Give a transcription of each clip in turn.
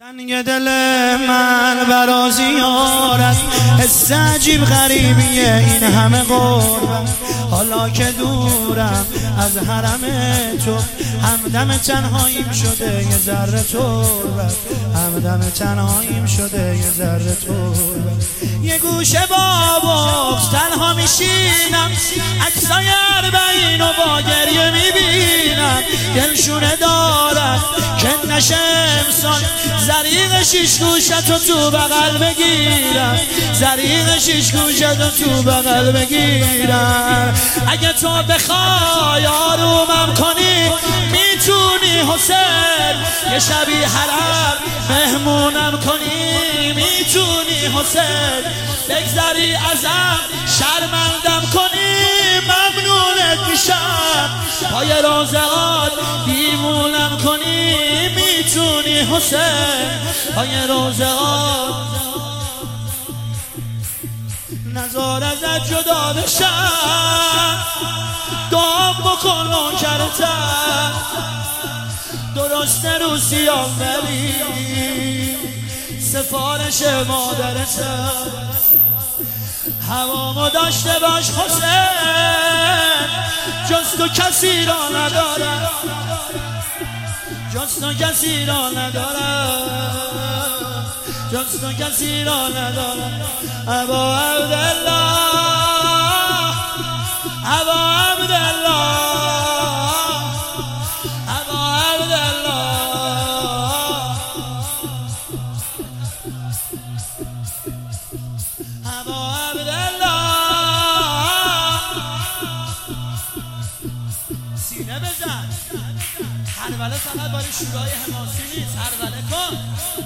رنگ دل من برا زیارت حس عجیب غریبیه این همه غربت حالا که دورم از حرم تو همدم تنهاییم شده یه ذره تربت همدم تنهاییم شده یه ذره تربت یه گوشه با بغض تنها میشینم عکسای اربعین و با گریه میبینم دلشونه دارد که نشه امسال زریق شیش گوشتو تو بغل بگیرم زریق شیش گوشتو تو بغل بگیرم اگه تو بخوای آرومم کنی میتونی حسین یه شبی حرم مهمونم کنی میتونی حسین بگذری ازم شرمندم کنی ممنونت میشم پای روزهات دیوونم کنی میتونی حسین پای روزهات نزار ازت جدا بشم دعا بکن نوکرتم درسته رو سیام بری سفارش مادرتم هوامو داشته باش حسین جز تو کسی را ندارم جز تو کسی را ندارم جز تو کسی را ندارم ابا عبدالله ابا عبدالله ابا عبدالله ابا عبدالله سینه بزن هربله فقط برای شورای حماسی نیست هربله کن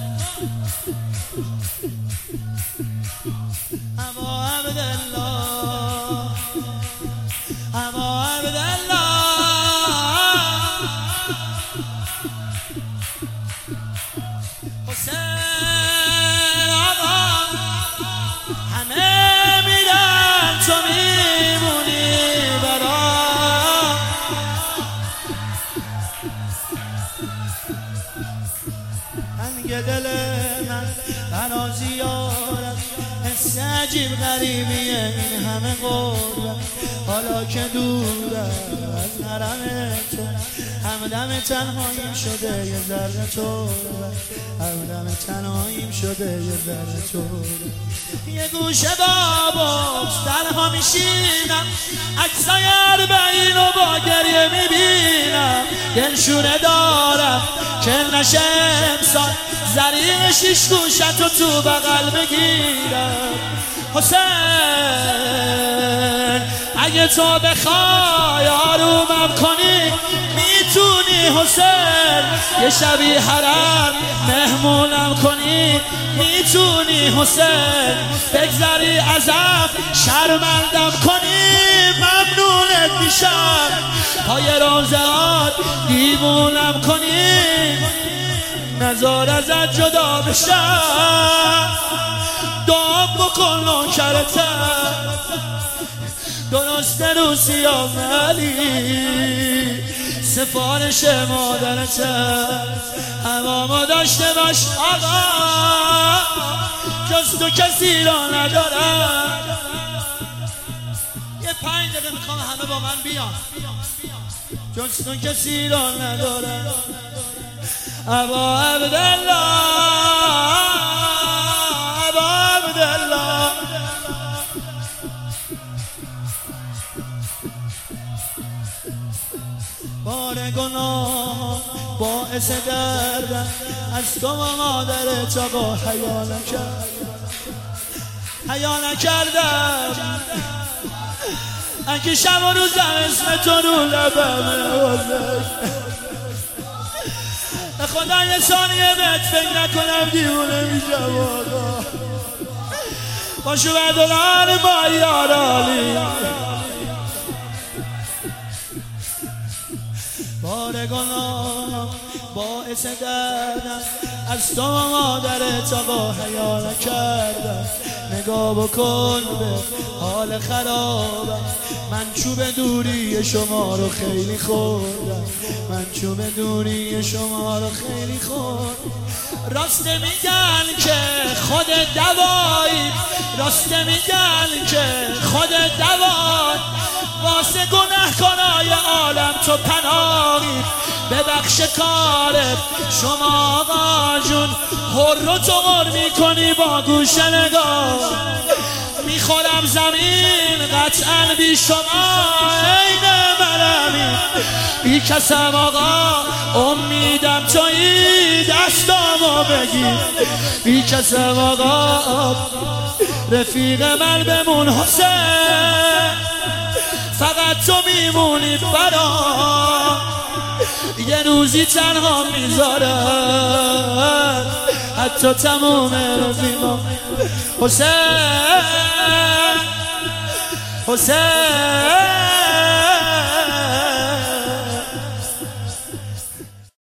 ابا عبدالله ابا عبدالله حسین آقا همه میرن تو میمونی برام رنگ دل من برا زیارت حس عجیب غریبیه این همه غربت حالا که دورم از حرم تو همدم تنهاییم شده یه ذره تربت همدم تنهاییم شده یه ذره تربت یه گوشه با بغض تنها میشینم عکسای اربعین و با گریه میبینم دلشونه دارم که نشه امسال زریق شیش گوشتو تو بغل بگیرم حسین اگه تو بخوای آرومم کنی میتونی حسین یه شبی حرم مهمونم کنی میتونی حسین بگذری ازم شرمندم کنی ممنونت میشم پای روزهات دیوونم کنی نزار ازت جدا بشم دعا بکن نوکرتم درسته رو سیام علی سفارش مادرتم هوامو داشته باش آقا جز تو کسی را ندارم یه 5 دقیقه میخوام همه با من بیان جز تو کسی را ندارم ابا عبدالله ابا عبدالله بار گناه باعث دردم از تو و مادرت آقا حیا نکردم اگه شب و روزم اسم تو رو لبمه خدا یه ثانیه بهت فکر نکنم دیوونه میشم آقا باشو بدلان با یارالی بار گناه باعث دردم از تو و مادرت آقا حیا نکردم نگاه بکن به حال خرابم. من چوب دوری شما رو خیلی خوردم، من چوب دوری شما رو خیلی خوردم. راست میگن که خود دوایی، راست میگن که خود دوایی، واسه گنهکارای عالم تو پناهی. ببخش کارت شما آقا جون، هر رو تو غر میکنی با گوش نگاه. میخورم زمین قطعا بی شما عین مرمی، بی کسم آقا امیدم تویی دستامو بگیر. بی کسم آقا رفیق من بمون حسین، فقط تو میمونی برام. یه روزی تنها میذارم حتی تموم رفیقام. حسین حسین